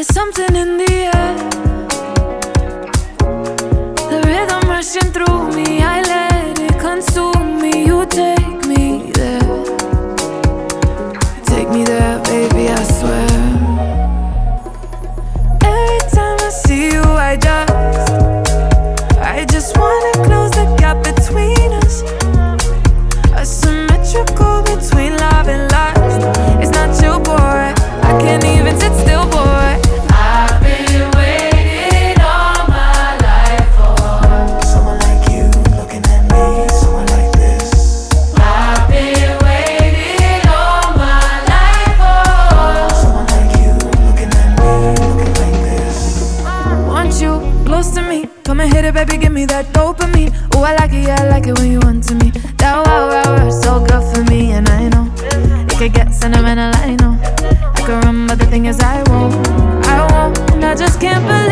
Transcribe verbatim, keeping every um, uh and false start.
There's something in the air, the rhythm rushing through me. I let it consume me. You take me there, you take me there, baby, I swear. Every time I see you, I just I just wanna close the gap between us, asymmetrical between love and lust. It's not you, boy, I can't even sit still, boy. I've been waiting all my life for someone like you, looking at me, someone like this. I've been waiting all my life for someone like you, looking at me, looking like this. Want you close to me, come and hit it, baby, give me that dopamine. Oh, I like it, yeah, I like it when you want to me. That wow, wow, wow, so good for me, and I know it could get sentimental, I know. I could run, but the thing is I won't, I won't, and I just can't believe